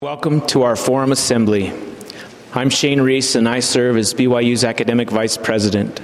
Welcome to our Forum Assembly. I'm Shane Reese, and I serve as BYU's Academic Vice President.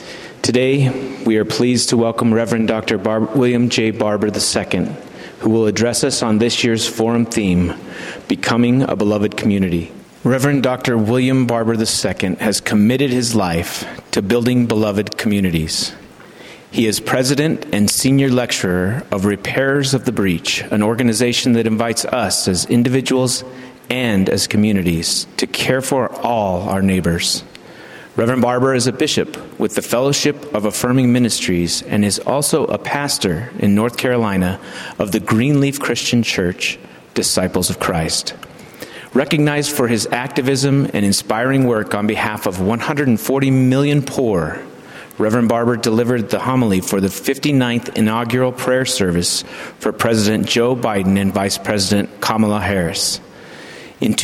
Today, we are pleased to welcome Reverend Dr. William J. Barber II, who will address us on this year's Forum theme, Becoming a Beloved Community. Reverend Dr. William Barber II has committed his life to building beloved communities. He is president and senior lecturer of Repairers of the Breach, an organization that invites us as individuals and as communities to care for all our neighbors. Reverend Barber is a bishop with the Fellowship of Affirming Ministries and is also a pastor in North Carolina of the Greenleaf Christian Church, Disciples of Christ. Recognized for his activism and inspiring work on behalf of 140 million poor, Reverend Barber delivered the homily for the 59th inaugural prayer service for President Joe Biden and Vice President Kamala Harris. In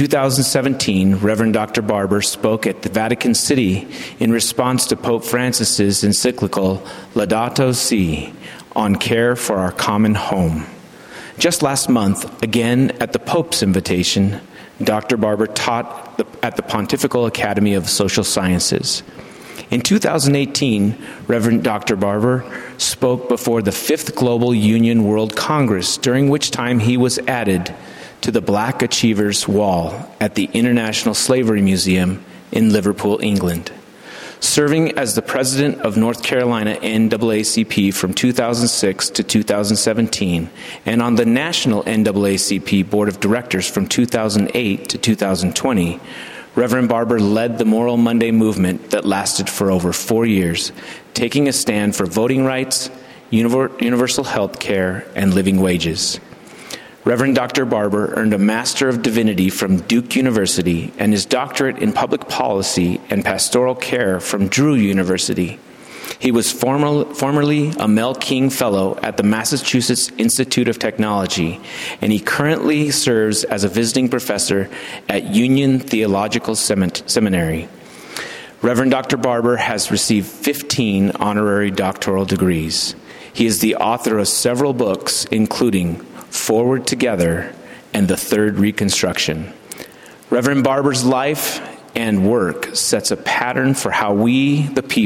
2017, Reverend Dr. Barber spoke at the Vatican City in response to Pope Francis's encyclical Laudato Si on care for our common home. Just last month, again at the Pope's invitation, Dr. Barber taught at the Pontifical Academy of Social Sciences. In 2018, Reverend Dr. Barber spoke before the 5th Global Union World Congress, during which time he was added to the Black Achievers Wall at the International Slavery Museum in Liverpool, England. Serving as the president of North Carolina NAACP from 2006 to 2017, and on the National NAACP Board of Directors from 2008 to 2020, Reverend Barber led the Moral Monday movement that lasted for over 4 years, taking a stand for voting rights, universal health care, and living wages. Reverend Dr. Barber earned a Master of Divinity from Duke University and his doctorate in public policy and pastoral care from Drew University. He was formerly a Mel King Fellow at the Massachusetts Institute of Technology, and he currently serves as a visiting professor at Union Theological Seminary. Reverend Dr. Barber has received 15 honorary doctoral degrees. He is the author of several books, including Forward Together and The Third Reconstruction. Reverend Barber's life and work sets a pattern for how we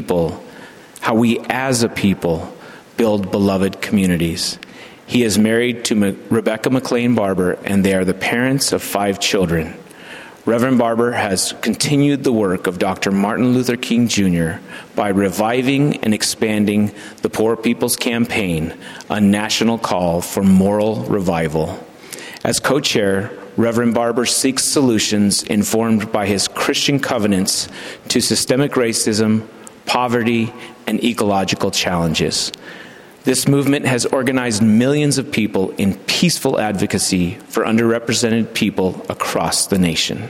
as a people build beloved communities. He is married to Rebecca McLean Barber, and they are the parents of 5 children. Reverend Barber has continued the work of Dr. Martin Luther King Jr. by reviving and expanding the Poor People's Campaign, a national call for moral revival. As co-chair, Reverend Barber seeks solutions informed by his Christian covenants to systemic racism, poverty, and ecological challenges. This movement has organized millions of people in peaceful advocacy for underrepresented people across the nation.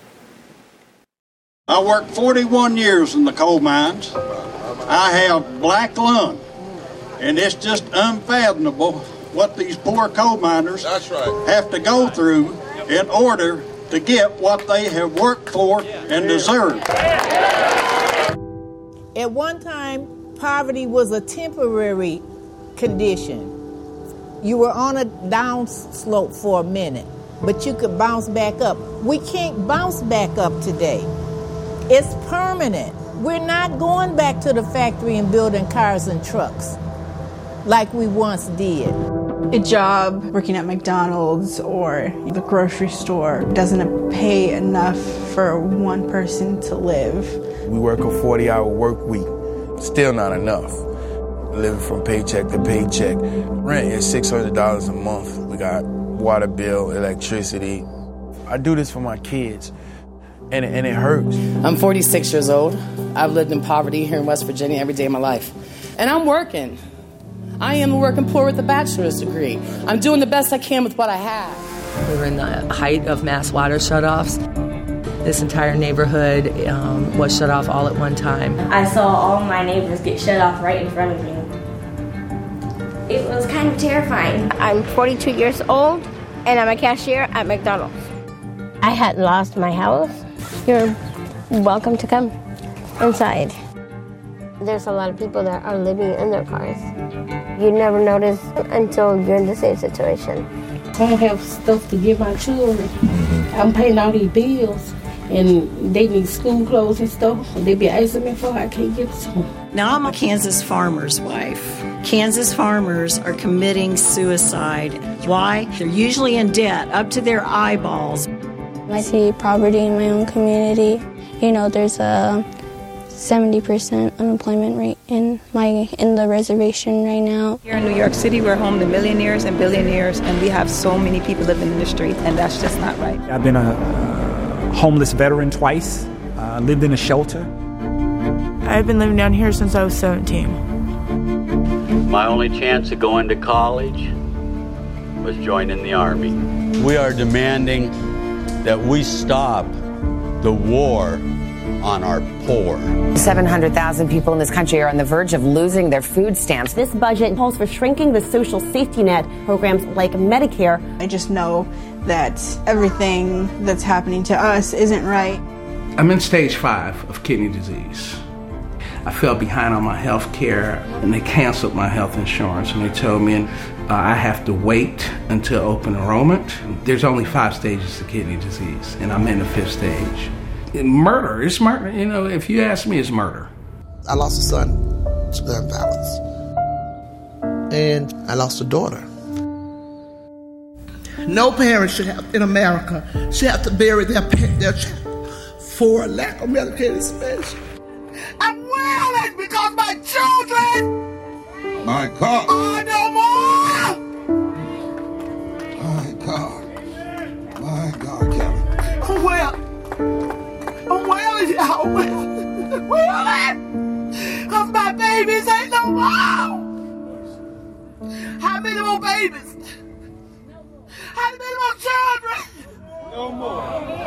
I worked 41 years in the coal mines. I have black lung, and it's just unfathomable what these poor coal miners have to go through in order to get what they have worked for and deserve. At one time, poverty was a temporary condition. You were on a down slope for a minute, but you could bounce back up. We can't bounce back up today. It's permanent. We're not going back to the factory and building cars and trucks like we once did. A job working at McDonald's or the grocery store doesn't pay enough for one person to live. We work a 40-hour work week. Still not enough. Living from paycheck to paycheck. Rent is $600 a month. We got water bill, electricity. I do this for my kids, and it hurts. I'm 46 years old. I've lived in poverty here in West Virginia every day of my life. And I'm working. I am a working poor with a bachelor's degree. I'm doing the best I can with what I have. We were in the height of mass water shutoffs. This entire neighborhood was shut off all at one time. I saw all my neighbors get shut off right in front of me. It was kind of terrifying. I'm 42 years old, and I'm a cashier at McDonald's. I had lost my house. You're welcome to come inside. There's a lot of people that are living in their cars. You never notice until you're in the same situation. I don't have stuff to give my children. I'm paying all these bills, and they need school clothes and stuff. They be asking me for, I can't get it to them. Now I'm a Kansas farmer's wife. Kansas farmers are committing suicide. Why? They're usually in debt up to their eyeballs. I see poverty in my own community. You know, there's a 70% unemployment rate in the reservation right now. Here in New York City, we're home to millionaires and billionaires, and we have so many people living in the street, and that's just not right. I've been a homeless veteran twice, lived in a shelter. I've been living down here since I was 17. My only chance of going to college was joining the Army. We are demanding that we stop the war on our poor. 700,000 people in this country are on the verge of losing their food stamps. This budget calls for shrinking the social safety net programs like Medicare. I just know that everything that's happening to us isn't right. I'm in stage 5 of kidney disease. I fell behind on my health care, and they canceled my health insurance, and they told me I have to wait until open enrollment. There's only 5 stages of kidney disease, and I'm in the 5th stage. Murder, it's murder. You know, if you ask me, it's murder. I lost a son to gun violence, and I lost a daughter. No parent in America should have to bury their child for a lack of medicated space. I'm wailing because my children, my God, are no more. My God, Kevin. I'm wailing, y'all. Wailing, cause my babies ain't no more. How many more babies? How many more children? No more.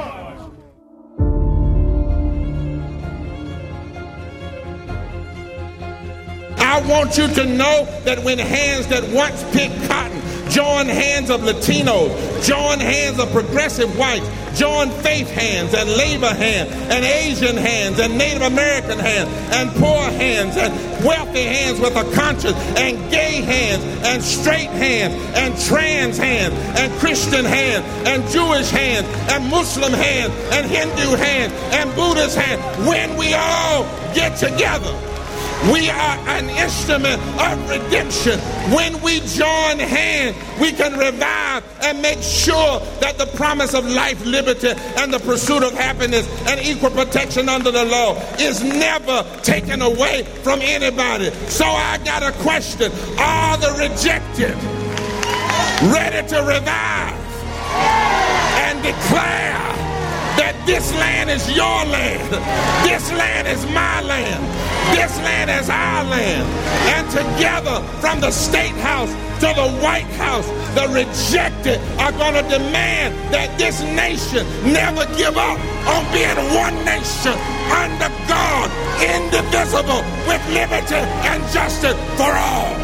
I want you to know that when hands that once picked cotton join hands of Latinos, join hands of progressive whites, join faith hands and labor hands and Asian hands and Native American hands and poor hands and wealthy hands with a conscience and gay hands and straight hands and trans hands and Christian hands and Jewish hands and Muslim hands and Hindu hands and Buddhist hands. When we all get together, we are an instrument of redemption. When we join hands, we can revive and make sure that the promise of life, liberty, and the pursuit of happiness and equal protection under the law is never taken away from anybody. So I got a question. Are the rejected ready to revive and declare that this land is your land, this land is my land, this land is our land, and together from the State House to the White House, the rejected are going to demand that this nation never give up on being one nation under God, indivisible, with liberty and justice for all.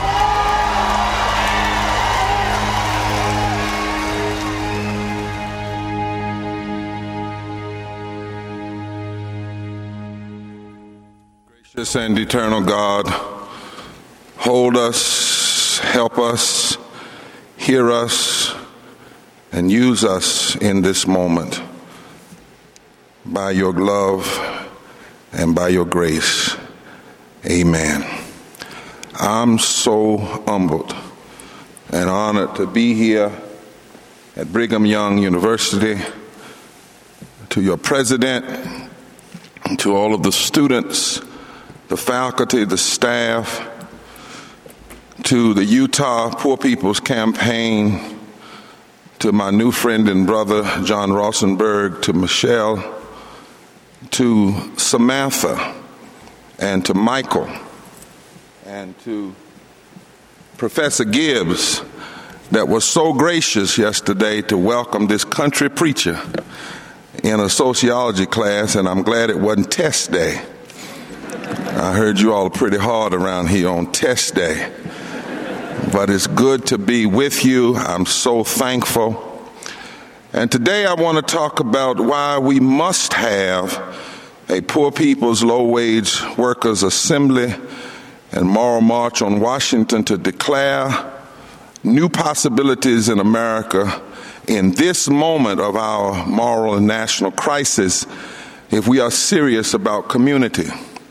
Gracious and eternal God, hold us, help us, hear us, and use us in this moment by your love and by your grace. Amen. I'm so humbled and honored to be here at Brigham Young University, to your president, to all of the students, the faculty, the staff, to the Utah Poor People's Campaign, to my new friend and brother, John Rosenberg, to Michelle, to Samantha, and to Michael, and to Professor Gibbs, that was so gracious yesterday to welcome this country preacher in a sociology class, and I'm glad it wasn't test day. I heard you all are pretty hard around here on test day. But it's good to be with you. I'm so thankful. And today I want to talk about why we must have a Poor People's Low-Wage Workers Assembly and Moral March on Washington to declare new possibilities in America in this moment of our moral and national crisis if we are serious about community.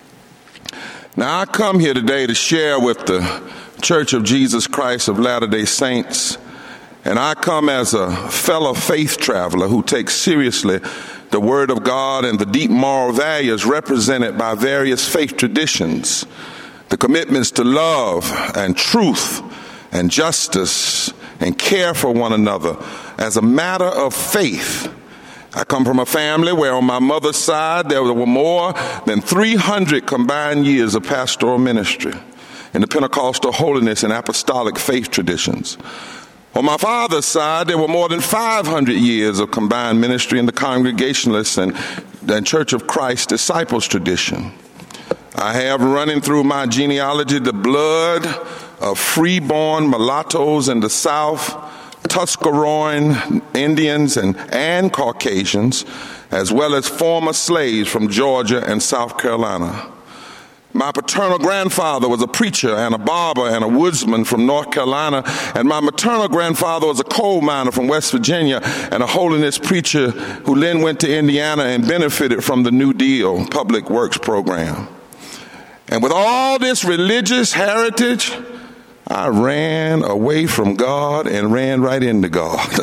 Now, I come here today to share with the Church of Jesus Christ of Latter-day Saints, and I come as a fellow faith traveler who takes seriously the Word of God and the deep moral values represented by various faith traditions, the commitments to love and truth and justice and care for one another as a matter of faith. I come from a family where on my mother's side there were more than 300 combined years of pastoral ministry in the Pentecostal holiness and apostolic faith traditions. On my father's side, there were more than 500 years of combined ministry in the Congregationalist and Church of Christ disciples tradition. I have running through my genealogy the blood of freeborn mulattoes in the South, Tuscaroran Indians and Caucasians, as well as former slaves from Georgia and South Carolina. My paternal grandfather was a preacher and a barber and a woodsman from North Carolina, and my maternal grandfather was a coal miner from West Virginia and a holiness preacher who then went to Indiana and benefited from the New Deal public works program. And with all this religious heritage, I ran away from God and ran right into God.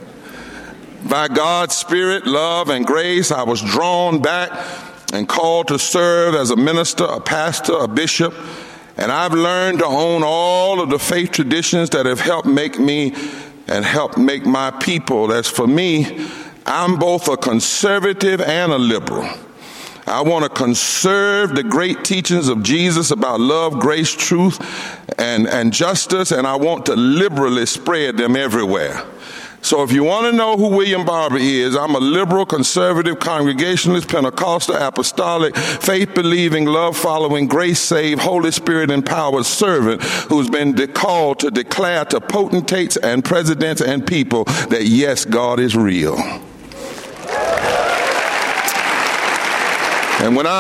By God's Spirit, love, and grace, I was drawn back and called to serve as a minister, a pastor, a bishop, and I've learned to own all of the faith traditions that have helped make me and helped make my people. As for me, I'm both a conservative and a liberal. I want to conserve the great teachings of Jesus about love, grace, truth, and justice, and I want to liberally spread them everywhere. So if you want to know who William Barber is, I'm a liberal, conservative, Congregationalist, Pentecostal, apostolic, faith-believing, love-following, grace-saved, Holy Spirit-empowered servant who's been called to declare to potentates and presidents and people that, yes, God is real. And when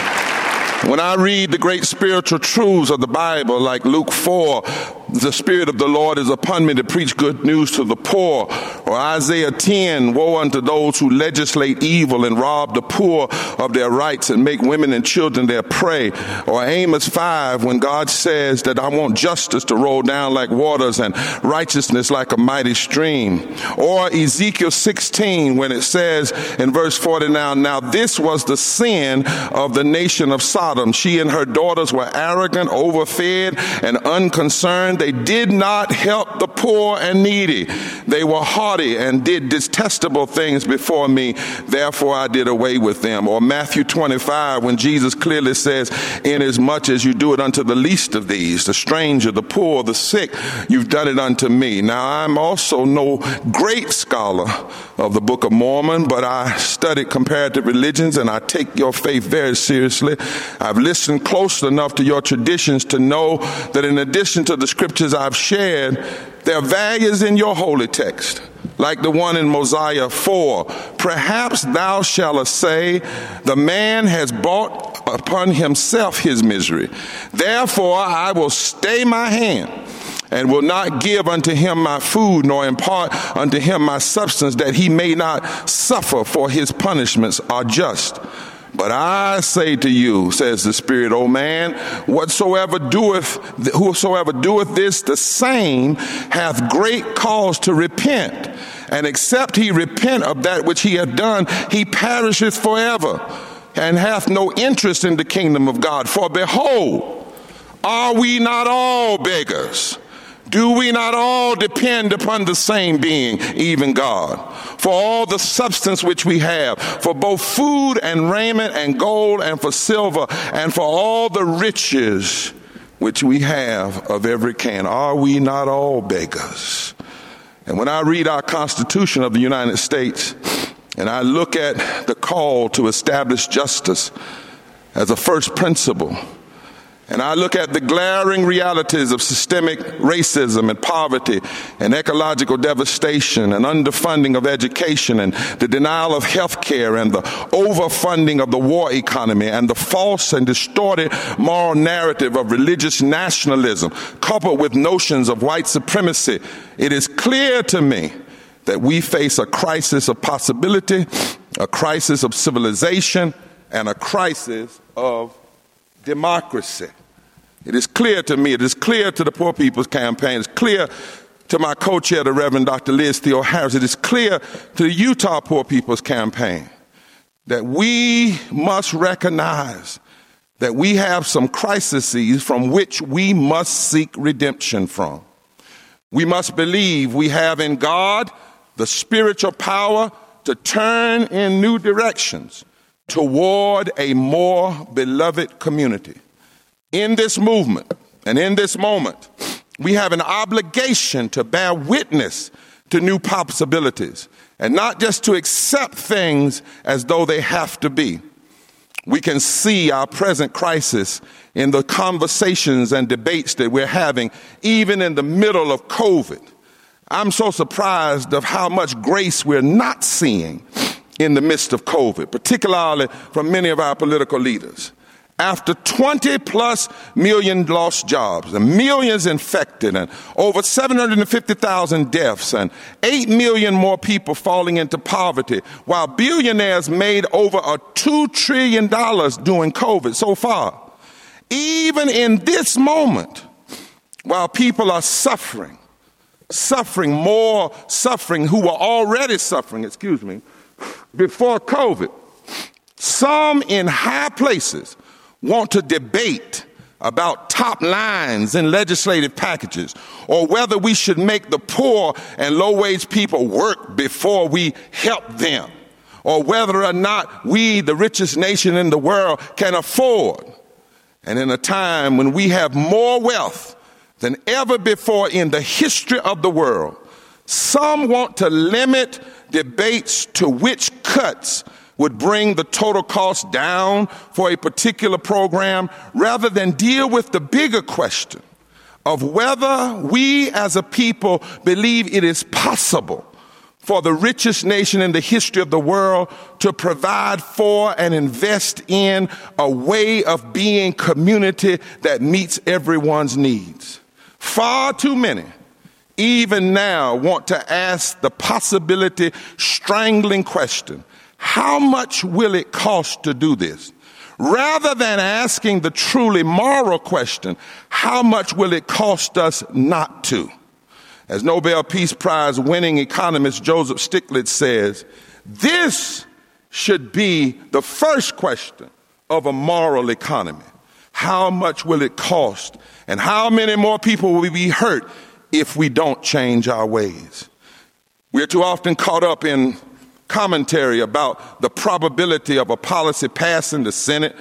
I read the great spiritual truths of the Bible, like Luke 4, the Spirit of the Lord is upon me to preach good news to the poor, or Isaiah 10, woe unto those who legislate evil and rob the poor of their rights and make women and children their prey, or Amos 5, when God says that I want justice to roll down like waters and righteousness like a mighty stream, or Ezekiel 16, when it says in verse 49, now this was the sin of the nation of Sodom. She and her daughters were arrogant, overfed, and unconcerned. They did not help the poor and needy. They were haughty and did detestable things before me. Therefore I did away with them. Or Matthew 25, when Jesus clearly says, inasmuch as you do it unto the least of these, the stranger, the poor, the sick, you've done it unto me. Now I'm also no great scholar of the Book of Mormon, but I studied comparative religions and I take your faith very seriously. I've listened close enough to your traditions to know that in addition to the scriptures I've shared, there are values in your holy text, like the one in Mosiah 4. Perhaps thou shalt say, the man has brought upon himself his misery. Therefore I will stay my hand and will not give unto him my food, nor impart unto him my substance, that he may not suffer, for his punishments are just. But I say to you, says the Spirit, O man, whosoever doeth this, the same hath great cause to repent. And except he repent of that which he hath done, he perisheth forever, and hath no interest in the kingdom of God. For behold, are we not all beggars? Do we not all depend upon the same being, even God, for all the substance which we have, for both food and raiment and gold and for silver and for all the riches which we have of every kind? Are we not all beggars? And when I read our Constitution of the United States and I look at the call to establish justice as a first principle, and I look at the glaring realities of systemic racism and poverty and ecological devastation and underfunding of education and the denial of health care and the overfunding of the war economy and the false and distorted moral narrative of religious nationalism coupled with notions of white supremacy, it is clear to me that we face a crisis of possibility, a crisis of civilization, and a crisis of democracy. It is clear to me, it is clear to the Poor People's Campaign, it's clear to my co-chair, the Reverend Dr. Liz Theo Harris, it is clear to the Utah Poor People's Campaign that we must recognize that we have some crises from which we must seek redemption from. We must believe we have in God the spiritual power to turn in new directions toward a more beloved community. In this movement and in this moment, we have an obligation to bear witness to new possibilities and not just to accept things as though they have to be. We can see our present crisis in the conversations and debates that we're having, even in the middle of COVID. I'm so surprised of how much grace we're not seeing in the midst of COVID, particularly from many of our political leaders. After 20+ million lost jobs and millions infected and over 750,000 deaths and 8 million more people falling into poverty, while billionaires made over $2 trillion during COVID so far. Even in this moment, while people are suffering who were already suffering, before COVID, some in high places want to debate about top lines in legislative packages or whether we should make the poor and low-wage people work before we help them, or whether or not we, the richest nation in the world, can afford. And in a time when we have more wealth than ever before in the history of the world, some want to limit debates to which cuts would bring the total cost down for a particular program rather than deal with the bigger question of whether we as a people believe it is possible for the richest nation in the history of the world to provide for and invest in a way of being community that meets everyone's needs. Far too many even now want to ask the possibility strangling question, how much will it cost to do this? Rather than asking the truly moral question, how much will it cost us not to? As Nobel Peace Prize winning economist Joseph Stiglitz says, this should be the first question of a moral economy. How much will it cost? And how many more people will be hurt if we don't change our ways? We're too often caught up in commentary about the probability of a policy passing the Senate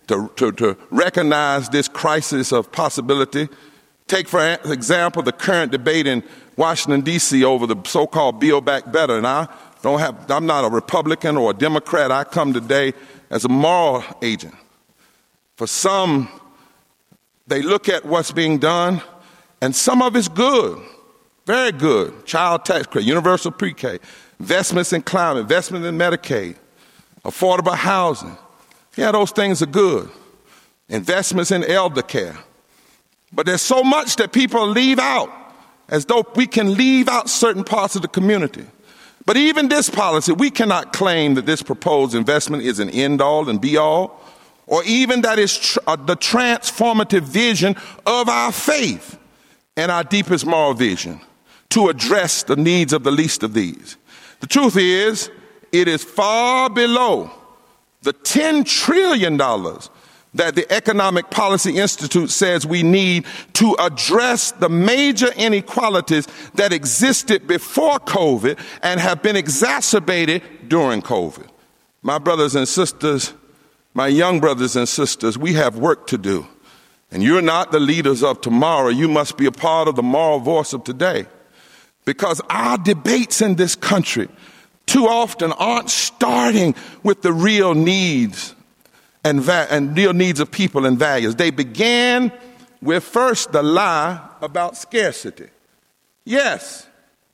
to recognize this crisis of possibility. Take, for example, the current debate in Washington, D.C. over the so-called Build Back Better. And I'm not a Republican or a Democrat. I come today as a moral agent. For some, they look at what's being done, and some of it's good, very good. Child tax credit, universal pre-K, investments in climate, investments in Medicaid, affordable housing. Yeah, those things are good. Investments in elder care. But there's so much that people leave out, as though we can leave out certain parts of the community. But even this policy, we cannot claim that this proposed investment is an end-all and be-all, or even that it's the transformative vision of our faith and our deepest moral vision to address the needs of the least of these. The truth is, it is far below the $10 trillion that the Economic Policy Institute says we need to address the major inequalities that existed before COVID and have been exacerbated during COVID. My brothers and sisters, my young brothers and sisters, we have work to do. And you're not the leaders of tomorrow. You must be a part of the moral voice of today. Because our debates in this country too often aren't starting with the real needs and real needs of people and values. They began with first the lie about scarcity. Yes,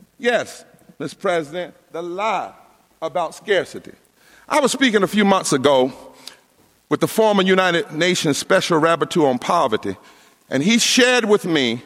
Mr. President, the lie about scarcity. I was speaking a few months ago with the former United Nations Special Rapporteur on Poverty, and he shared with me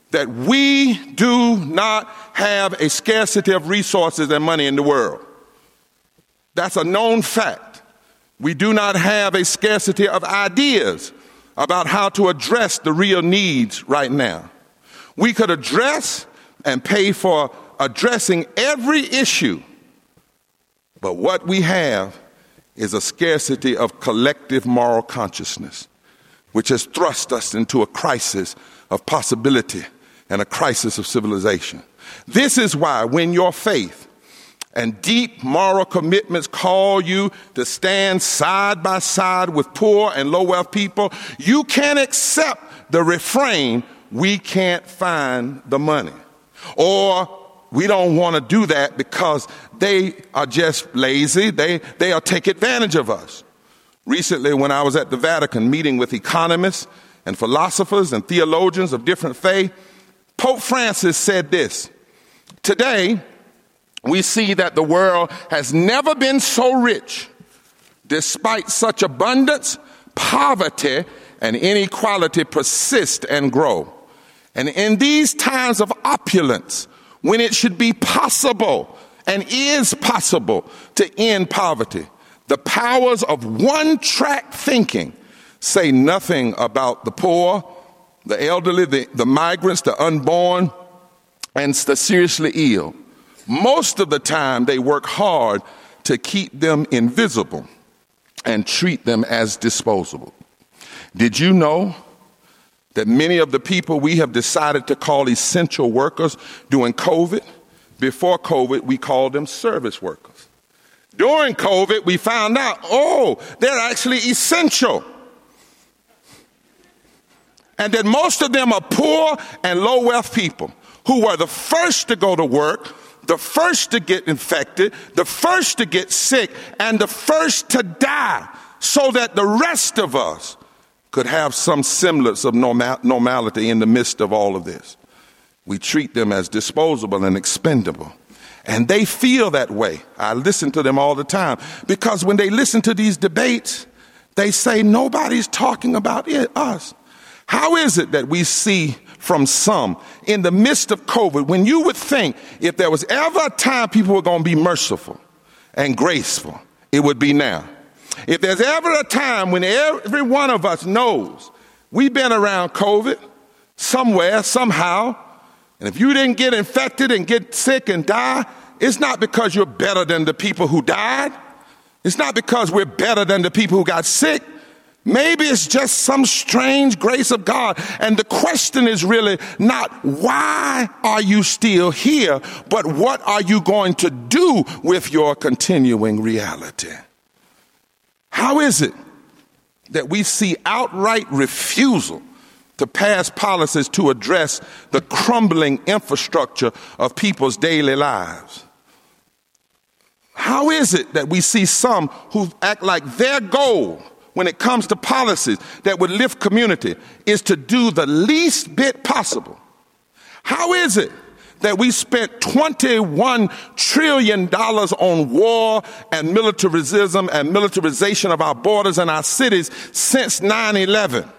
that we do not have a scarcity of resources and money in the world. That's a known fact. We do not have a scarcity of ideas about how to address the real needs right now. We could address and pay for addressing every issue, but what we have is a scarcity of collective moral consciousness, which has thrust us into a crisis of possibility and a crisis of civilization. This is why when your faith and deep moral commitments call you to stand side by side with poor and low-wealth people, you can't accept the refrain, "We can't find the money," or "We don't want to do that because they are just lazy, they'll take advantage of us." Recently, when I was at the Vatican meeting with economists and philosophers and theologians of different faiths, Pope Francis said this: "Today, we see that the world has never been so rich. Despite such abundance, poverty and inequality persist and grow. And in these times of opulence, when it should be possible and is possible to end poverty, the powers of one-track thinking say nothing about the poor, the elderly, the migrants, the unborn, and the seriously ill. Most of the time, they work hard to keep them invisible and treat them as disposable. Did you know that many of the people we have decided to call essential workers during COVID, before COVID, we called them service workers? During COVID, we found out, they're actually essential. And that most of them are poor and low-wealth people who were the first to go to work, the first to get infected, the first to get sick, and the first to die, so that the rest of us could have some semblance of normality in the midst of all of this. We treat them as disposable and expendable. And they feel that way. I listen to them all the time, because when they listen to these debates, they say nobody's talking about us. How is it that we see from some in the midst of COVID, when you would think if there was ever a time people were going to be merciful and graceful, it would be now. If there's ever a time when every one of us knows we've been around COVID somewhere, somehow, and if you didn't get infected and get sick and die, it's not because you're better than the people who died. It's not because we're better than the people who got sick. Maybe it's just some strange grace of God. And the question is really not why are you still here, but what are you going to do with your continuing reality? How is it that we see outright refusal to pass policies to address the crumbling infrastructure of people's daily lives? How is it that we see some who act like their goal when it comes to policies that would lift community is to do the least bit possible? How is it that we spent $21 trillion on war and militarism and militarization of our borders and our cities since 9/11?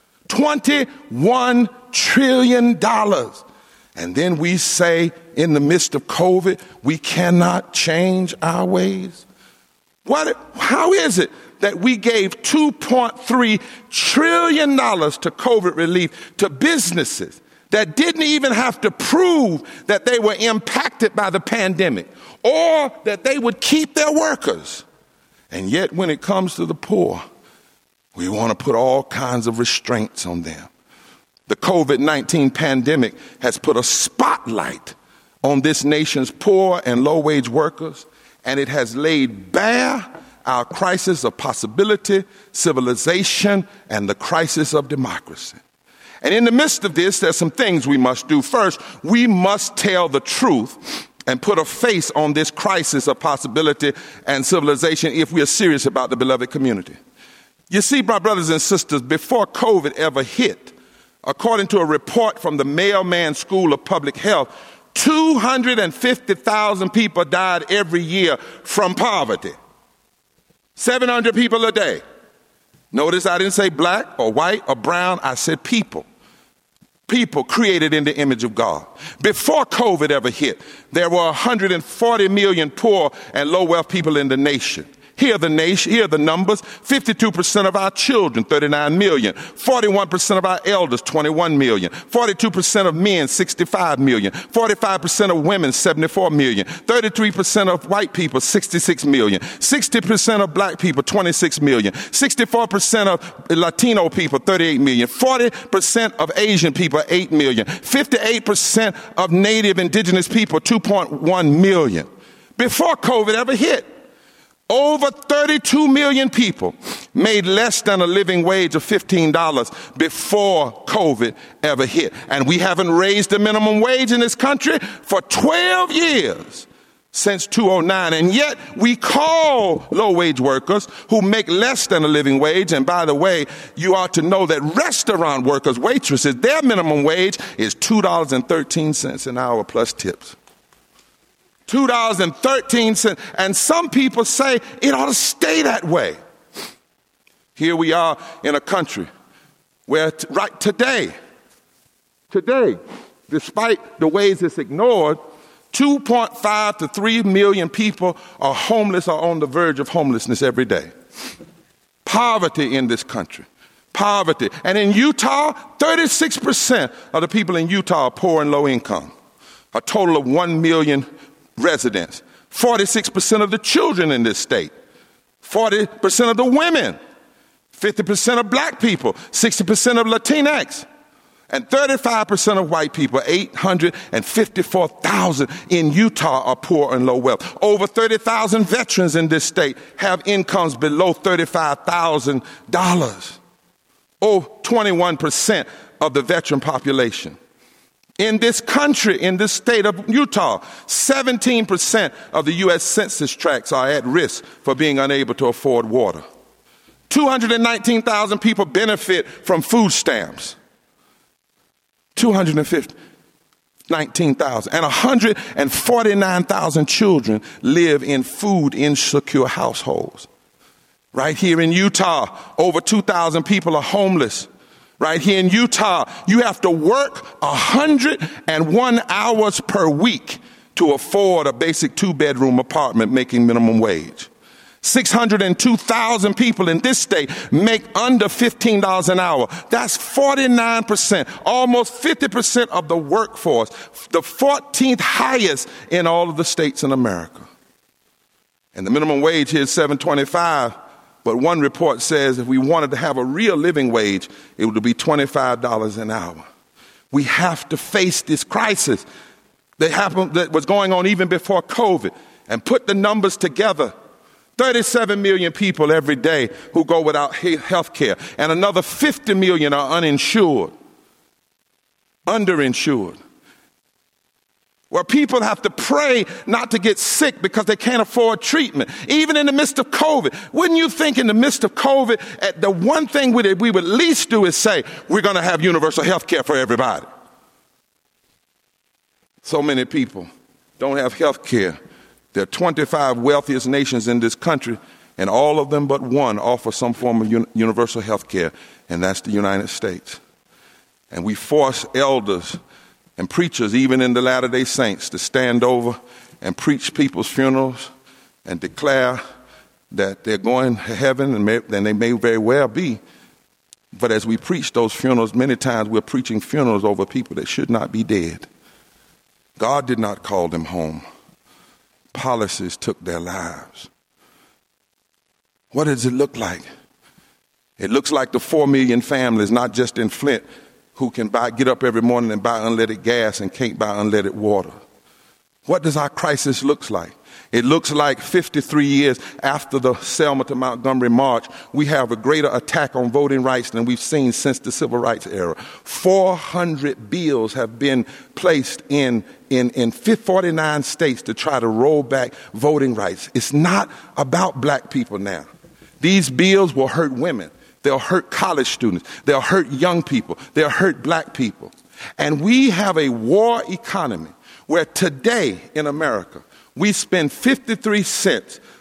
$21 trillion. And then we say in the midst of COVID, we cannot change our ways? How is it that we gave $2.3 trillion to COVID relief to businesses that didn't even have to prove that they were impacted by the pandemic or that they would keep their workers? And yet when it comes to the poor, we want to put all kinds of restraints on them. The COVID-19 pandemic has put a spotlight on this nation's poor and low-wage workers, and it has laid bare our crisis of possibility, civilization, and the crisis of democracy. And in the midst of this, there's some things we must do. First, we must tell the truth and put a face on this crisis of possibility and civilization if we are serious about the beloved community. You see, my brothers and sisters, before COVID ever hit, according to a report from the Mailman School of Public Health, 250,000 people died every year from poverty. 700 people a day. Notice I didn't say black or white or brown. I said people. people created in the image of God. Before COVID ever hit, there were 140 million poor and low-wealth people in the nation. Here are the numbers. 52% of our children, 39 million. 41% of our elders, 21 million. 42% of men, 65 million. 45% of women, 74 million. 33% of white people, 66 million. 60% of black people, 26 million. 64% of Latino people, 38 million. 40% of Asian people, 8 million. 58% of native indigenous people, 2.1 million. Before COVID ever hit, over 32 million people made less than a living wage of $15 before COVID ever hit. And we haven't raised the minimum wage in this country for 12 years since 2009. And yet we call low-wage workers who make less than a living wage. And by the way, you ought to know that restaurant workers, waitresses, their minimum wage is $2.13 an hour plus tips. $2.13, and some people say it ought to stay that way. Here we are in a country where right today, despite the ways it's ignored, 2.5 to 3 million people are homeless or on the verge of homelessness every day. Poverty in this country. Poverty. And in Utah, 36% of the people in Utah are poor and low income. A total of 1 million residents, 46% of the children in this state, 40% of the women, 50% of black people, 60% of Latinx, and 35% of white people. 854,000 in Utah are poor and low wealth. Over 30,000 veterans in this state have incomes below $35,000. Oh, 21% of the veteran population. In this country, in this state of Utah, 17% of the U.S. Census tracts are at risk for being unable to afford water. 219,000 people benefit from food stamps. 219,000. And 149,000 children live in food insecure households. Right here in Utah, over 2,000 people are homeless. Right here in Utah, you have to work 101 hours per week to afford a basic 2-bedroom apartment making minimum wage. 602,000 people in this state make under $15 an hour. That's 49%, almost 50% of the workforce, the 14th highest in all of the states in America. And the minimum wage here is $7.25. But one report says if we wanted to have a real living wage, it would be $25 an hour. We have to face this crisis that was going on even before COVID and put the numbers together. 37 million people every day who go without health care, and another 50 million are uninsured, underinsured. Where people have to pray not to get sick because they can't afford treatment, even in the midst of COVID. Wouldn't you think in the midst of COVID, the one thing we would at least do is say, we're going to have universal health care for everybody. So many people don't have health care. There are 25 wealthiest nations in this country, and all of them but one offer some form of universal health care, and that's the United States. And we force elders and preachers, even in the Latter-day Saints, to stand over and preach people's funerals and declare that they're going to heaven, and they may very well be. But as we preach those funerals, many times we're preaching funerals over people that should not be dead. God did not call them home. Policies took their lives. What does it look like? It looks like the 4 million families, not just in Flint, who can get up every morning and buy unleaded gas and can't buy unleaded water. What does our crisis look like? It looks like 53 years after the Selma to Montgomery March, we have a greater attack on voting rights than we've seen since the Civil Rights era. 400 bills have been placed in 49 states to try to roll back voting rights. It's not about black people now. These bills will hurt women. They'll hurt college students. They'll hurt young people. They'll hurt black people. And we have a war economy where today in America, we spend 53 cents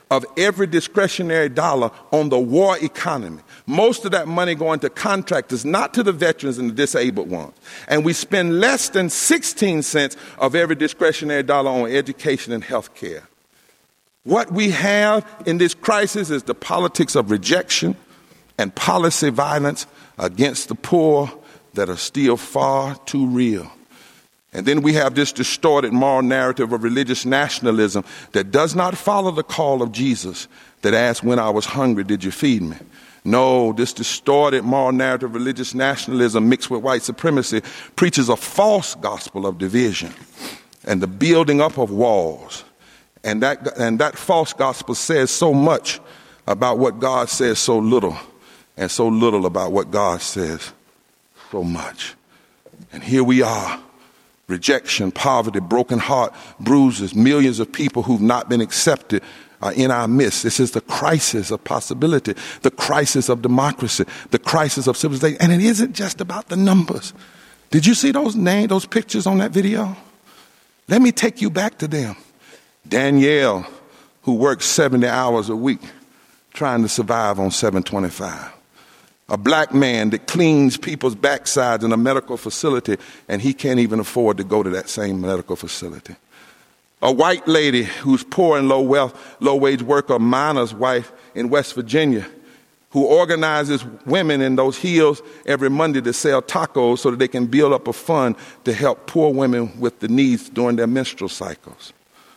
of every discretionary dollar on the war economy. Most of that money going to contractors, not to the veterans and the disabled ones. And we spend less than 16 cents of every discretionary dollar on education and health care. What we have in this crisis is the politics of rejection and policy violence against the poor that are still far too real. And then we have this distorted moral narrative of religious nationalism that does not follow the call of Jesus that asked, when I was hungry, did you feed me? No, this distorted moral narrative of religious nationalism mixed with white supremacy preaches a false gospel of division and the building up of walls. And that false gospel says so much about what God says so little, and so little about what God says so much. And here we are. Rejection, poverty, broken heart, bruises, millions of people who've not been accepted are in our midst. This is the crisis of possibility, the crisis of democracy, the crisis of civilization. And it isn't just about the numbers. Did you see those pictures on that video? Let me take you back to them. Danielle, who works 70 hours a week trying to survive on $7.25. A black man that cleans people's backsides in a medical facility, and he can't even afford to go to that same medical facility. A white lady who's poor and low-wage worker, miner's wife in West Virginia, who organizes women in those hills every Monday to sell tacos so that they can build up a fund to help poor women with the needs during their menstrual cycles.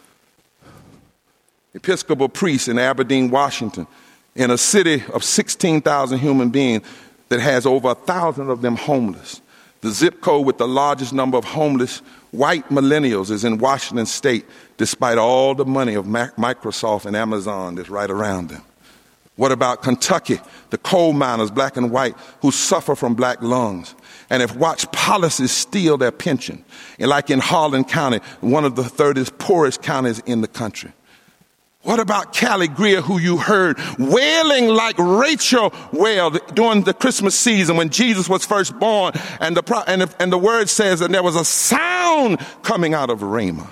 Episcopal priest in Aberdeen, Washington, in a city of 16,000 human beings that has over 1,000 of them homeless. The zip code with the largest number of homeless white millennials is in Washington State, despite all the money of Microsoft and Amazon that's right around them. What about Kentucky, the coal miners, black and white, who suffer from black lungs and have watched policies steal their pension? And like in Harlan County, one of the poorest counties in the country. What about Callie Greer, who you heard wailing like Rachel wailed during the Christmas season when Jesus was first born, and the word says that there was a sound coming out of Ramah,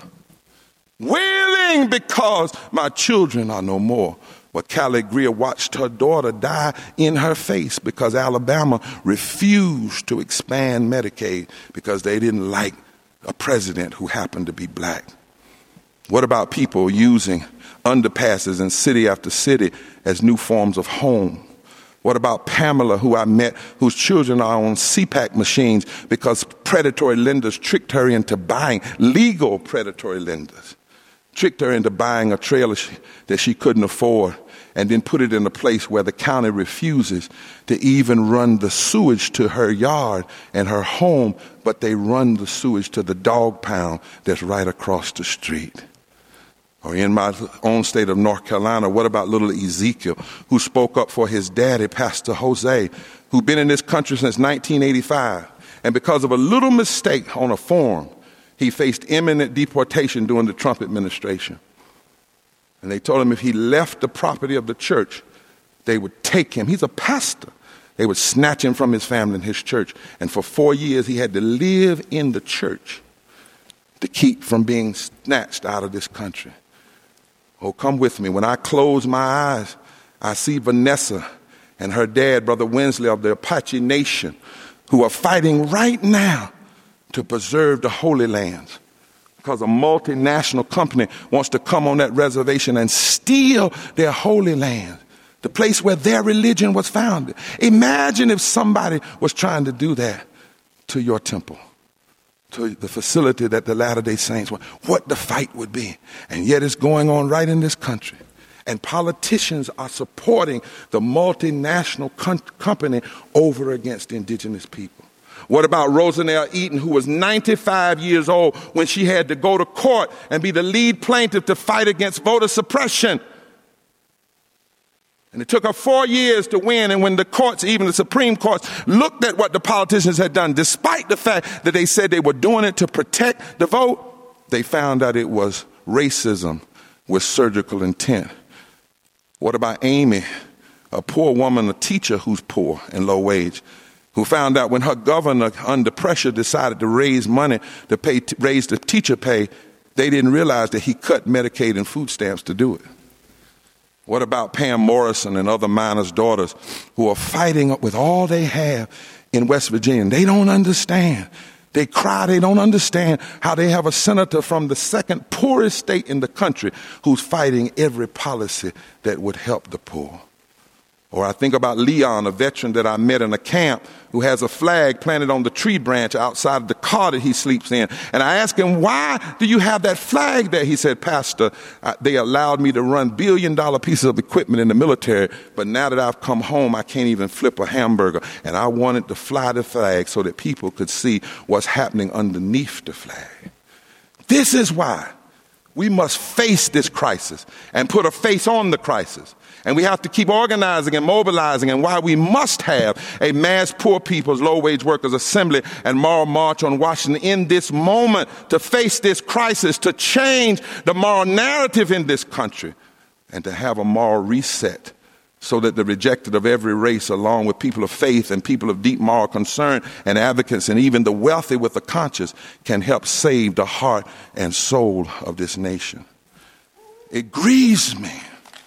wailing because my children are no more. Well, Callie Greer watched her daughter die in her face because Alabama refused to expand Medicaid because they didn't like a president who happened to be black. What about people using underpasses in city after city as new forms of home? What about Pamela, who I met, whose children are on CPAC machines because predatory lenders tricked her into buying, legal predatory lenders, tricked her into buying a trailer that she couldn't afford, and then put it in a place where the county refuses to even run the sewage to her yard and her home, but they run the sewage to the dog pound that's right across the street. Or in my own state of North Carolina, what about little Ezekiel, who spoke up for his daddy, Pastor Jose, who'd been in this country since 1985. And because of a little mistake on a form, he faced imminent deportation during the Trump administration. And they told him if he left the property of the church, they would take him. He's a pastor. They would snatch him from his family and his church. And for 4 years, he had to live in the church to keep from being snatched out of this country. Oh, come with me. When I close my eyes, I see Vanessa and her dad, Brother Winsley of the Apache Nation, who are fighting right now to preserve the Holy Lands because a multinational company wants to come on that reservation and steal their Holy Land, the place where their religion was founded. Imagine if somebody was trying to do that to your temple, to the facility that the Latter-day Saints want, what the fight would be. And yet it's going on right in this country. And politicians are supporting the multinational company over against indigenous people. What about Rosanelle Eaton, who was 95 years old when she had to go to court and be the lead plaintiff to fight against voter suppression? And it took her 4 years to win. And when the courts, even the Supreme Court, looked at what the politicians had done, despite the fact that they said they were doing it to protect the vote, they found out it was racism with surgical intent. What about Amy, a poor woman, a teacher who's poor and low wage, who found out when her governor, under pressure, decided to raise money to raise the teacher pay, they didn't realize that he cut Medicaid and food stamps to do it. What about Pam Morrison and other miners' daughters who are fighting with all they have in West Virginia? They don't understand. They cry. They don't understand how they have a senator from the second poorest state in the country who's fighting every policy that would help the poor. Or I think about Leon, a veteran that I met in a camp who has a flag planted on the tree branch outside of the car that he sleeps in. And I asked him, why do you have that flag there? He said, Pastor, they allowed me to run billion-dollar pieces of equipment in the military, but now that I've come home, I can't even flip a hamburger. And I wanted to fly the flag so that people could see what's happening underneath the flag. This is why we must face this crisis and put a face on the crisis. And we have to keep organizing and mobilizing, and why we must have a mass poor people's low-wage workers assembly and moral march on Washington in this moment to face this crisis, to change the moral narrative in this country, and to have a moral reset so that the rejected of every race, along with people of faith and people of deep moral concern and advocates and even the wealthy with the conscience, can help save the heart and soul of this nation. It grieves me.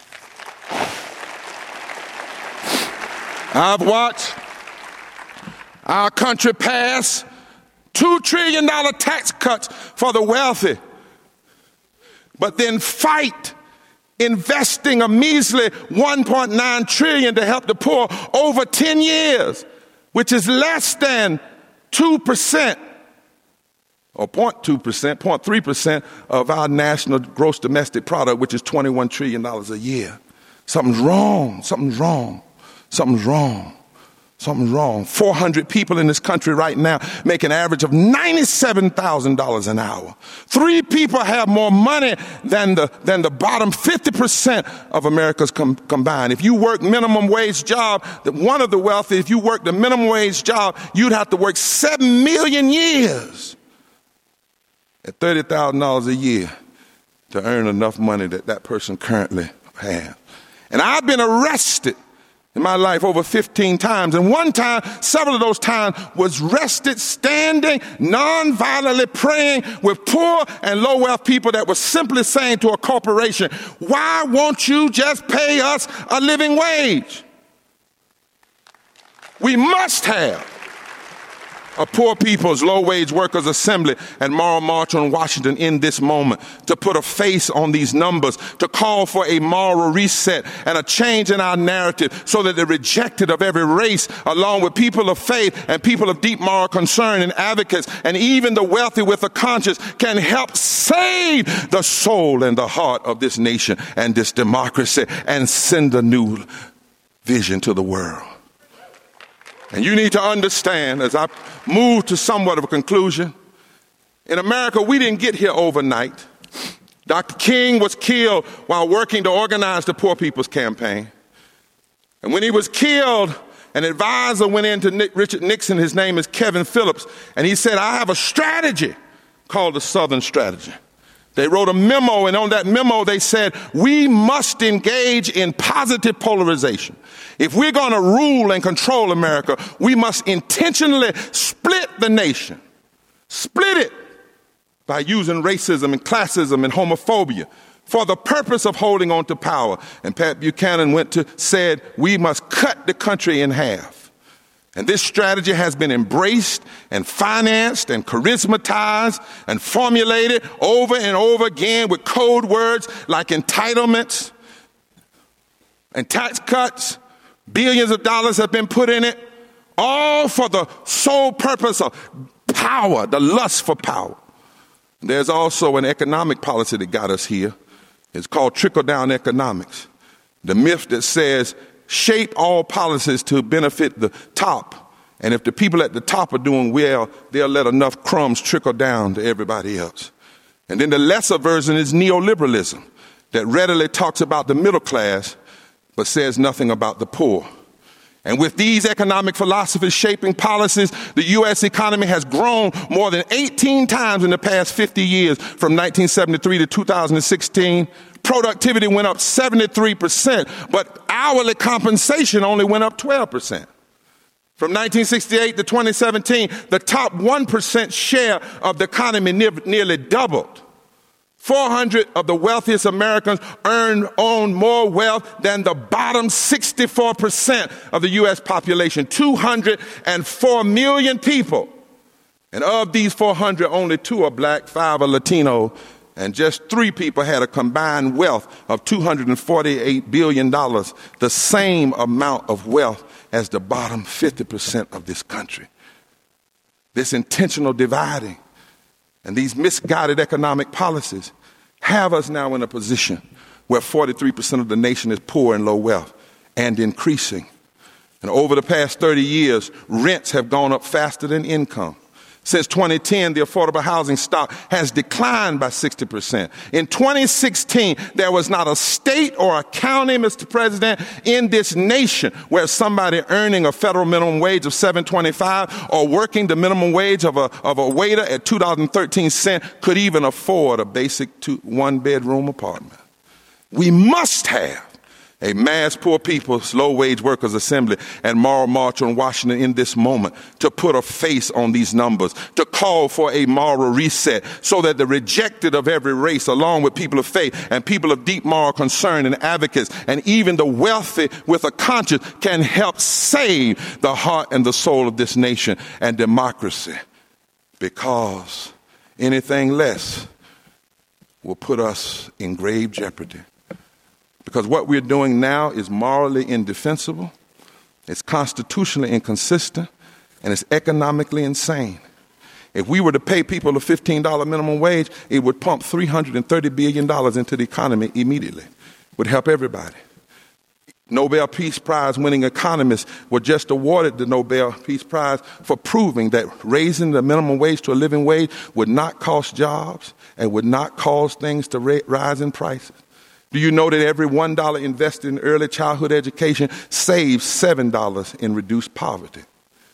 I've watched our country pass $2 trillion tax cuts for the wealthy, but then fight investing a measly $1.9 trillion to help the poor over 10 years, which is less than 2% or 0.2%, 0.3% of our national gross domestic product, which is $21 trillion a year. Something's wrong. Something's wrong. Something's wrong. Something's wrong. 400 people in this country right now make an average of $97,000 an hour. 3 people have more money than the bottom 50% of Americans combined. If you work minimum wage job, one of the wealthy, if you work the minimum wage job, you'd have to work 7 million years at $30,000 a year to earn enough money that person currently has. And I've been arrested in my life over 15 times. And one time, several of those times, was arrested standing, non-violently praying with poor and low-wealth people that were simply saying to a corporation, why won't you just pay us a living wage? We must have a poor people's low-wage workers assembly and moral march on Washington in this moment to put a face on these numbers, to call for a moral reset and a change in our narrative so that the rejected of every race, along with people of faith and people of deep moral concern and advocates and even the wealthy with a conscience, can help save the soul and the heart of this nation and this democracy and send a new vision to the world. And you need to understand, as I move to somewhat of a conclusion, in America, we didn't get here overnight. Dr. King was killed while working to organize the Poor People's Campaign. And when he was killed, an advisor went in to Richard Nixon. His name is Kevin Phillips. And he said, I have a strategy called the Southern Strategy. They wrote a memo, and on that memo they said, we must engage in positive polarization. If we're going to rule and control America, we must intentionally split the nation. Split it by using racism and classism and homophobia for the purpose of holding on to power. And Pat Buchanan said, we must cut the country in half. And this strategy has been embraced and financed and charismatized and formulated over and over again with code words like entitlements and tax cuts. Billions of dollars have been put in it, all for the sole purpose of power, the lust for power. There's also an economic policy that got us here. It's called trickle-down economics. The myth that says shape all policies to benefit the top. And if the people at the top are doing well, they'll let enough crumbs trickle down to everybody else. And then the lesser version is neoliberalism that readily talks about the middle class, but says nothing about the poor. And with these economic philosophies shaping policies, the U.S. economy has grown more than 18 times in the past 50 years, from 1973 to 2016. Productivity went up 73%, but hourly compensation only went up 12%. From 1968 to 2017, the top 1% share of the economy nearly doubled. 400 of the wealthiest Americans own more wealth than the bottom 64% of the U.S. population, 204 million people. And of these 400, only 2 are black, 5 are Latino, and just 3 people had a combined wealth of $248 billion, the same amount of wealth as the bottom 50% of this country. This intentional dividing and these misguided economic policies have us now in a position where 43% of the nation is poor and low wealth and increasing. And over the past 30 years, rents have gone up faster than income. Since 2010, the affordable housing stock has declined by 60%. In 2016, there was not a state or a county, Mr. President, in this nation where somebody earning a federal minimum wage of $7.25 or working the minimum wage of a waiter at $2.13 could even afford a basic 1-bedroom apartment. We must have a mass poor people's low-wage workers assembly and moral march on Washington in this moment to put a face on these numbers, to call for a moral reset so that the rejected of every race, along with people of faith and people of deep moral concern and advocates, and even the wealthy with a conscience, can help save the heart and the soul of this nation and democracy, because anything less will put us in grave jeopardy. Because what we're doing now is morally indefensible, it's constitutionally inconsistent, and it's economically insane. If we were to pay people a $15 minimum wage, it would pump $330 billion into the economy immediately. It would help everybody. Nobel Peace Prize winning economists were just awarded the Nobel Peace Prize for proving that raising the minimum wage to a living wage would not cost jobs and would not cause things to rise in prices. Do you know that every $1 invested in early childhood education saves $7 in reduced poverty?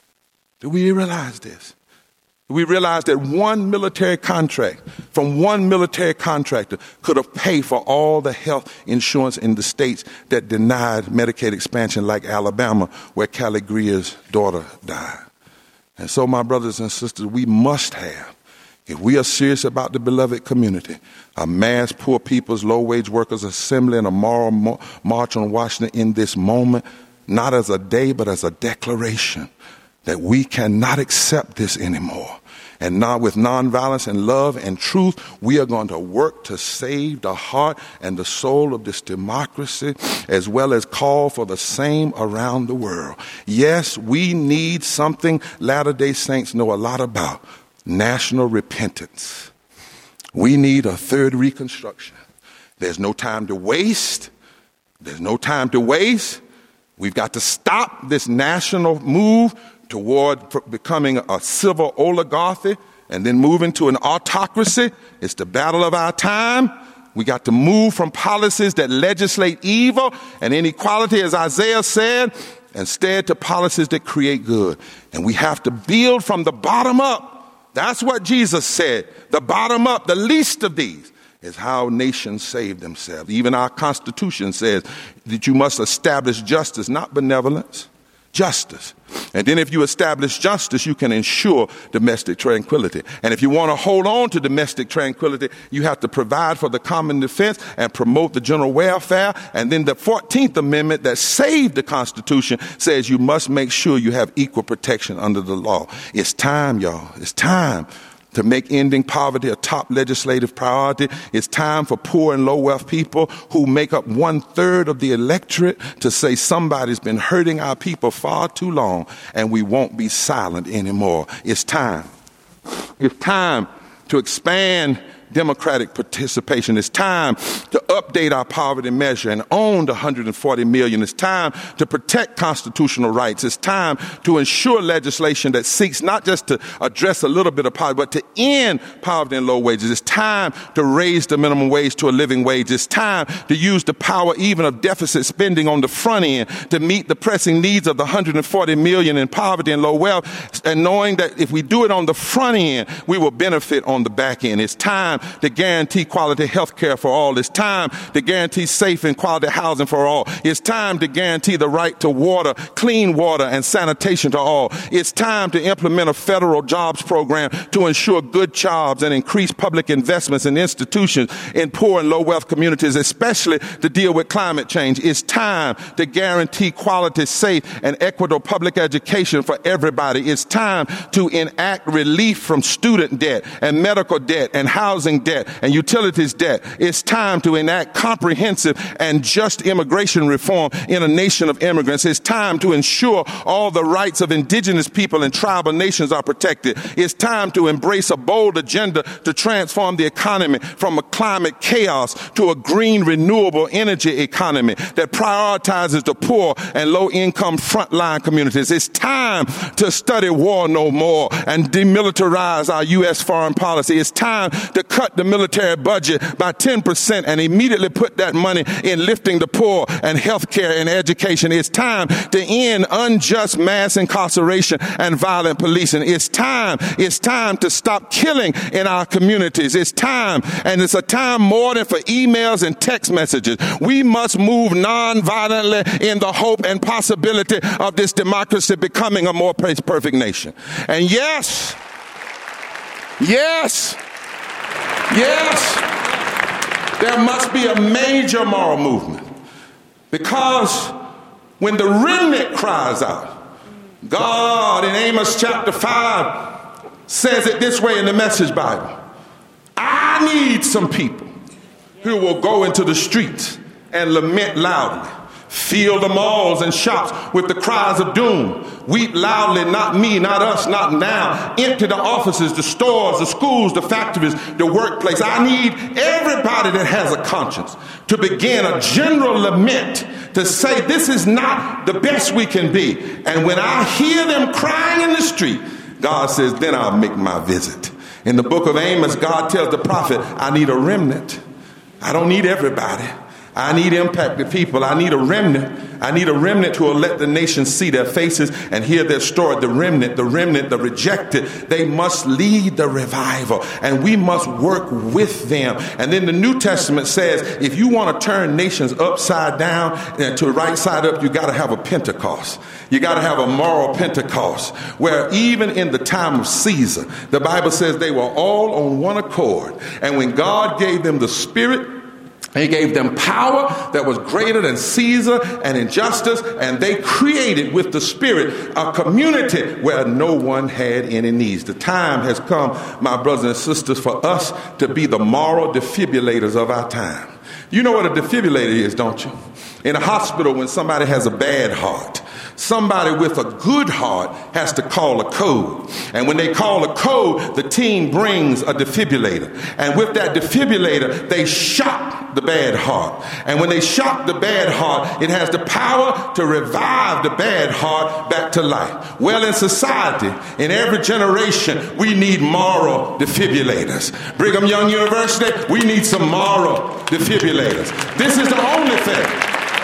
Do we realize this? Do we realize that one military contract from one military contractor could have paid for all the health insurance in the states that denied Medicaid expansion, like Alabama, where Callie Greer's daughter died? And so, my brothers and sisters, we must have, if we are serious about the beloved community, a mass poor people's low-wage workers assembly and a moral march on Washington in this moment, not as a day, but as a declaration that we cannot accept this anymore. And now with nonviolence and love and truth, we are going to work to save the heart and the soul of this democracy, as well as call for the same around the world. Yes, we need something Latter-day Saints know a lot about: national repentance. We need a third reconstruction. There's no time to waste. There's no time to waste. We've got to stop this national move toward becoming a civil oligarchy and then move into an autocracy. It's the battle of our time. We got to move from policies that legislate evil and inequality, as Isaiah said, instead to policies that create good. And we have to build from the bottom up. That's what Jesus said. The bottom up, the least of these, is how nations save themselves. Even our Constitution says that you must establish justice, not benevolence. Justice. And then if you establish justice, you can ensure domestic tranquility. And if you want to hold on to domestic tranquility, you have to provide for the common defense and promote the general welfare. And then the 14th Amendment that saved the Constitution says you must make sure you have equal protection under the law. It's time, y'all. It's time to make ending poverty a top legislative priority. It's time for poor and low wealth people who make up 1/3 of the electorate to say somebody's been hurting our people far too long and we won't be silent anymore. It's time. It's time to expand democratic participation. It's time to update our poverty measure and own the 140 million. It's time to protect constitutional rights. It's time to ensure legislation that seeks not just to address a little bit of poverty, but to end poverty and low wages. It's time to raise the minimum wage to a living wage. It's time to use the power even of deficit spending on the front end to meet the pressing needs of the 140 million in poverty and low wealth, and knowing that if we do it on the front end, we will benefit on the back end. It's time time to guarantee quality health care for all. It's time to guarantee safe and quality housing for all. It's time to guarantee the right to water, clean water, and sanitation to all. It's time to implement a federal jobs program to ensure good jobs and increase public investments in institutions in poor and low-wealth communities, especially to deal with climate change. It's time to guarantee quality, safe, and equitable public education for everybody. It's time to enact relief from student debt and medical debt and housing debt and utilities debt. It's time to enact comprehensive and just immigration reform in a nation of immigrants. It's time to ensure all the rights of indigenous people and tribal nations are protected. It's time to embrace a bold agenda to transform the economy from a climate chaos to a green, renewable energy economy that prioritizes the poor and low-income frontline communities. It's time to study war no more and demilitarize our U.S. foreign policy. It's time to cut the military budget by 10% and immediately put that money in lifting the poor and health care and education. It's time to end unjust mass incarceration and violent policing. It's time to stop killing in our communities. It's time, and it's a time more than for emails and text messages. We must move non-violently in the hope and possibility of this democracy becoming a more perfect nation. And yes, there must be a major moral movement, because when the remnant cries out, God in Amos chapter 5 says it this way in the Message Bible: I need some people who will go into the streets and lament loudly, fill the malls and shops with the cries of doom, weep loudly, not me, not us, not now, empty the offices, the stores, the schools, the factories, the workplace. I need everybody that has a conscience to begin a general lament, to say this is not the best we can be. And when I hear them crying in the street, God says, then I'll make my visit. In the book of Amos, God tells the prophet, I need a remnant. I don't need everybody. I need impacted people. I need a remnant. I need a remnant who will let the nation see their faces and hear their story. The remnant, the rejected, they must lead the revival, and we must work with them. And then the New Testament says, if you want to turn nations upside down and to right side up, you got to have a Pentecost. You got to have a moral Pentecost, where even in the time of Caesar, the Bible says they were all on one accord. And when God gave them the Spirit, He gave them power that was greater than Caesar and injustice, and they created with the Spirit a community where no one had any needs. The time has come, my brothers and sisters, for us to be the moral defibrillators of our time. You know what a defibrillator is, don't you? In a hospital, when somebody has a bad heart, somebody with a good heart has to call a code. And when they call a code, the team brings a defibrillator. And with that defibrillator, they shock the bad heart. And when they shock the bad heart, it has the power to revive the bad heart back to life. Well, in society, in every generation, we need moral defibrillators. Brigham Young University, we need some moral defibrillators. This is the only thing.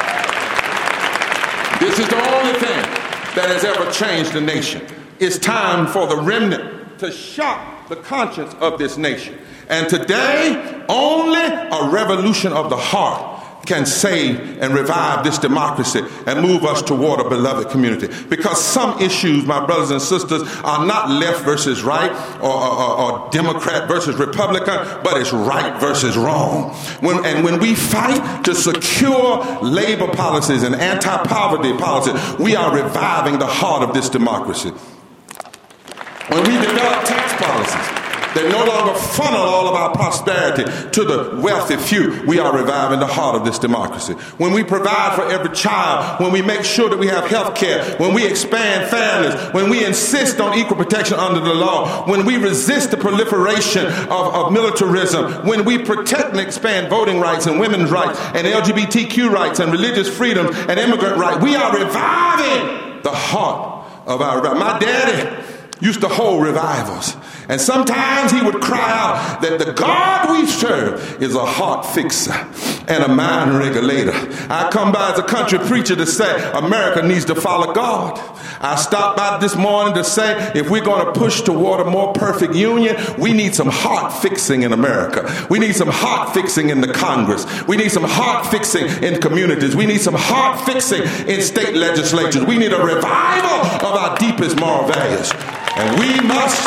This is the only thing that has ever changed the nation. It's time for the remnant to shock the conscience of this nation. And today, only a revolution of the heart can save and revive this democracy and move us toward a beloved community. Because some issues, my brothers and sisters, are not left versus right or Democrat versus Republican, but it's right versus wrong. When we fight to secure labor policies and anti-poverty policies, we are reviving the heart of this democracy. When we develop tax policies that no longer funnel all of our prosperity to the wealthy few, we are reviving the heart of this democracy. When we provide for every child, when we make sure that we have health care, when we expand families, when we insist on equal protection under the law, when we resist the proliferation of militarism, when we protect and expand voting rights and women's rights and LGBTQ rights and religious freedoms and immigrant rights, we are reviving the heart of our revival. My daddy used to hold revivals. And sometimes he would cry out that the God we serve is a heart fixer and a mind regulator. I come by as a country preacher to say America needs to follow God. I stopped by this morning to say if we're going to push toward a more perfect union, we need some heart fixing in America. We need some heart fixing in the Congress. We need some heart fixing in communities. We need some heart fixing in state legislatures. We need a revival of our deepest moral values. And we must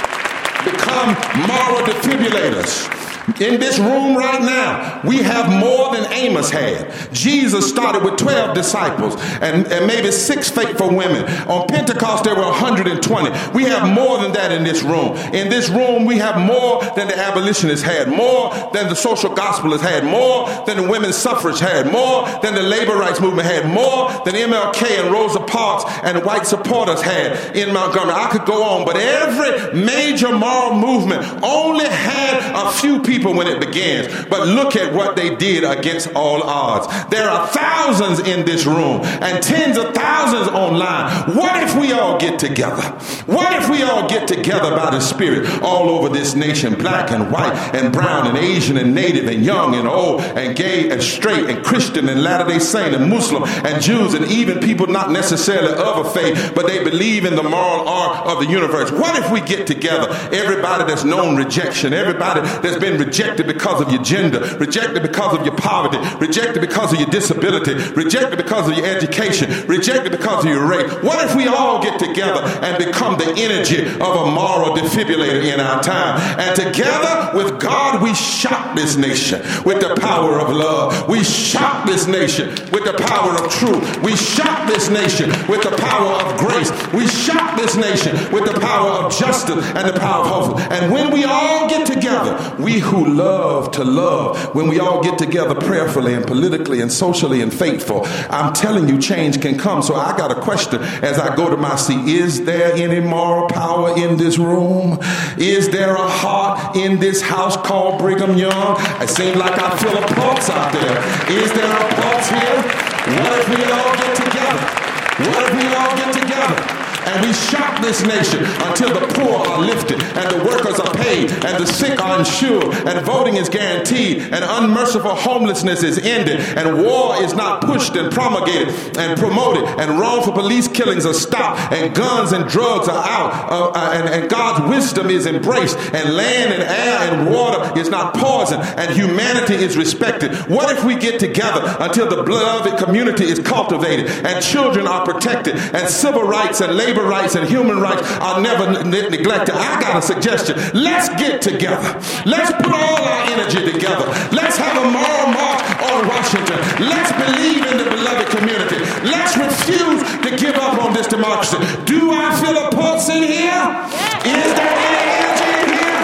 become moral defibrillators. In this room right now, we have more than Amos had. Jesus started with 12 disciples and maybe 6 faithful women. On Pentecost, there were 120. We have more than that in this room. In this room, we have more than the abolitionists had, more than the social gospelists had, more than the women's suffrage had, more than the labor rights movement had, more than MLK and Rosa Parks and white supporters had in Montgomery. I could go on, but every major moral movement only had a few people when it begins, but look at what they did against all odds. There are thousands in this room and tens of thousands online. What if we all get together? What if we all get together by the Spirit all over this nation, black and white and brown and Asian and native and young and old and gay and straight and Christian and Latter-day Saint and Muslim and Jews and even people not necessarily of a faith, but they believe in the moral arc of the universe. What if we get together, everybody that's known rejection, everybody that's been rejected because of your gender, rejected because of your poverty, rejected because of your disability, rejected because of your education, rejected because of your race. What if we all get together and become the energy of a moral defibrillator in our time? And together with God, we shock this nation with the power of love. We shock this nation with the power of truth. We shock this nation with the power of grace. We shock this nation with the power of justice and the power of hope. And when we all get together, we who love to love, when we all get together prayerfully and politically and socially and faithful, I'm telling you, change can come. So I got a question as I go to my seat. Is there any moral power in this room? Is there a heart in this house called Brigham Young? It seems like I feel a pulse out there. Is there a pulse here? What if we all get together? What if we all get together? And we shock this nation until the poor are lifted and the workers are paid and the sick are insured and voting is guaranteed and unmerciful homelessness is ended and war is not pushed and promulgated and promoted and wrongful police killings are stopped and guns and drugs are out and God's wisdom is embraced and land and air and water is not poisoned and humanity is respected. What if we get together until the beloved community is cultivated and children are protected and civil rights and labor rights and human rights are never neglected? I got a suggestion. Let's get together. Let's put all our energy together. Let's have a moral march on Washington. Let's believe in the beloved community. Let's refuse to give up on this democracy. Do I feel a pulse in here? Is there any energy in here?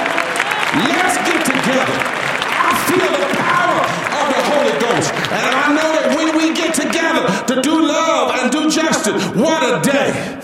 Let's get together. I feel the power of the Holy Ghost. And I know that when we get together to do love and do justice, what a day.